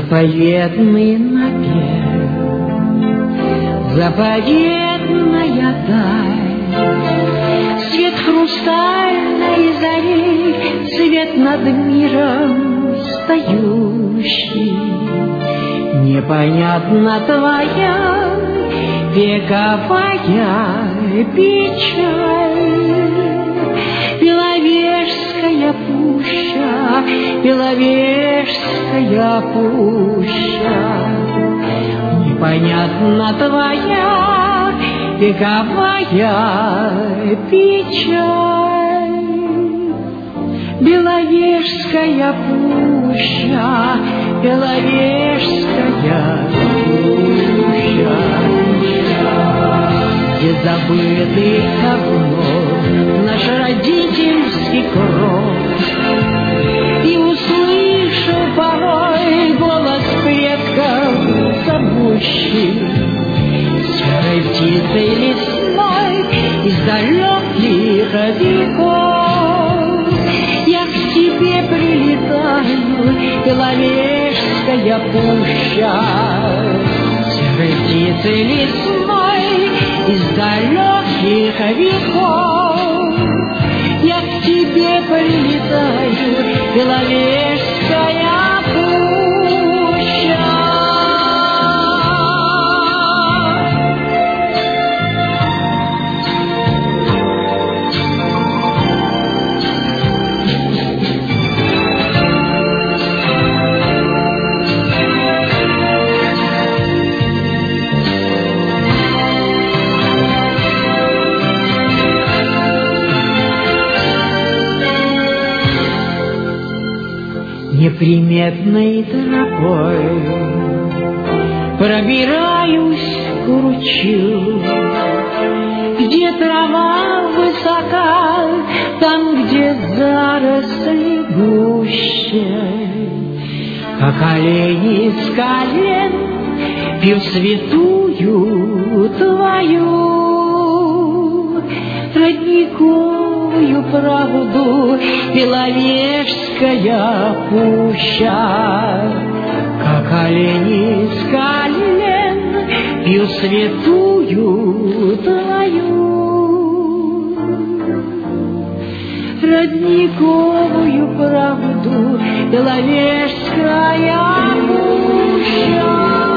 Заповедный напев, заповедная даль, свет хрустальной зари, свет над миром стоящий. Непонятна твоя вековая печаль. Беловежская пуща, Беловежская пуща, непонятна твоя вековая печаль. Беловежская пуща, Беловежская пуща, где забытый давно наш родительский кров, и услышу порой голос предков зовущий серой птицей лесной из далеких веков. Я к тебе прилетаю, Беловежская пуща, серой птицей лесной из далеких веков. Я к тебе прилетаю, Беловежская пуща. Неприметной тропой пробираюсь к ручью, где трава высока, там, где заросли гуще. Как олени с колен пью святую твою родниковую правду, Беловежская пуща. Как олени с колен пью святую твою родниковую правду, Беловежская пуща.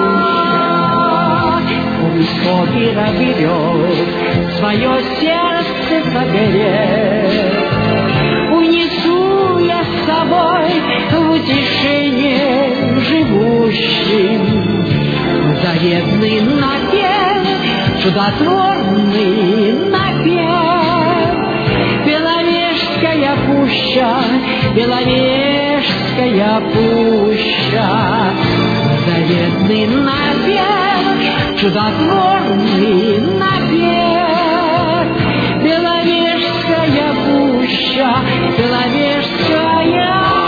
У высоких берег свое сердце согрев унесу я с собой в утешение живущим. Заветный напев, чудотворный напев. Беловежская пуща, Беловежская пуща, заветный напев, чудотворный напев. Беловежская пуща, Беловежская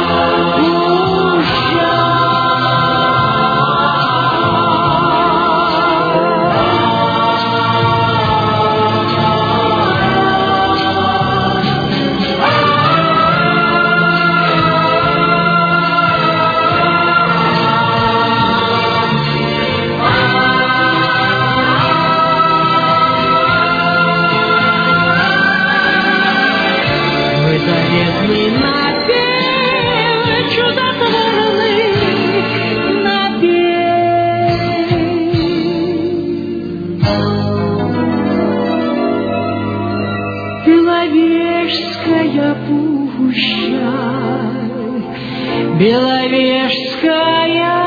пуща. Заветный напев, чудотворный напев. Беловежская пуща, Беловежская